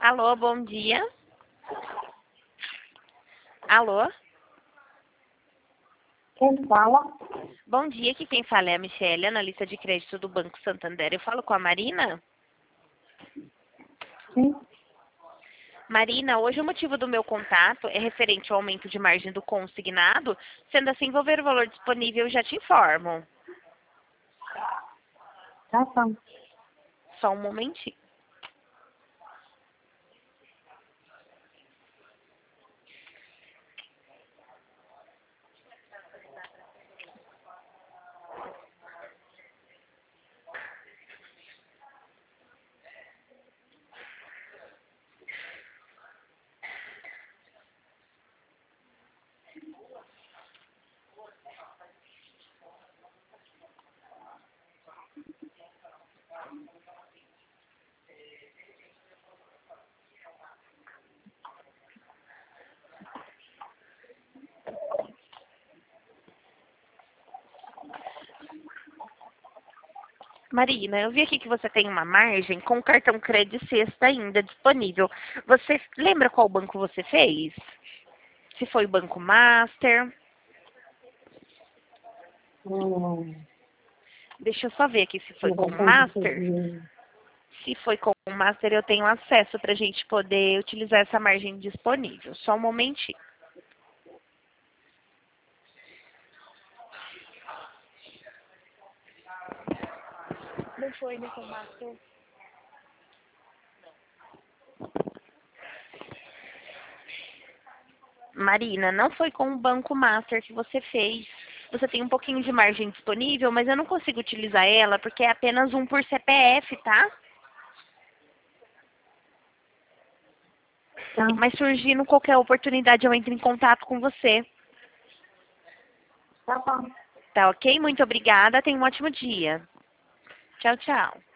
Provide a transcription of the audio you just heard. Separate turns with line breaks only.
Alô, bom dia. Alô?
Quem fala?
Bom dia, aqui quem fala é a Michelle, analista de crédito do Banco Santander. Eu falo com a Marina?
Sim.
Marina, hoje o motivo do meu contato é referente ao aumento de margem do consignado. Sendo assim, vou ver o valor disponível e já te informo.
Tá.
Só um momentinho. Marina, eu vi aqui que você tem uma margem com o cartão crédito sexta ainda disponível. Você lembra qual banco você fez? Se foi o Banco Master? Deixa eu só ver aqui se foi
Eu
com
vou
o
fazer
Master.
isso.
Se foi com o Master, eu tenho acesso para a gente poder utilizar essa margem disponível. Só um momentinho. Não foi, né, com o Master? Marina, não foi com o Banco Master que você fez. Você tem um pouquinho de margem disponível, mas eu não consigo utilizar ela porque é apenas um por CPF, tá?
Tá.
Mas surgindo qualquer oportunidade, eu entro em contato com você.
Tá bom.
Tá ok? Muito obrigada. Tenha um ótimo dia. Tchau, tchau.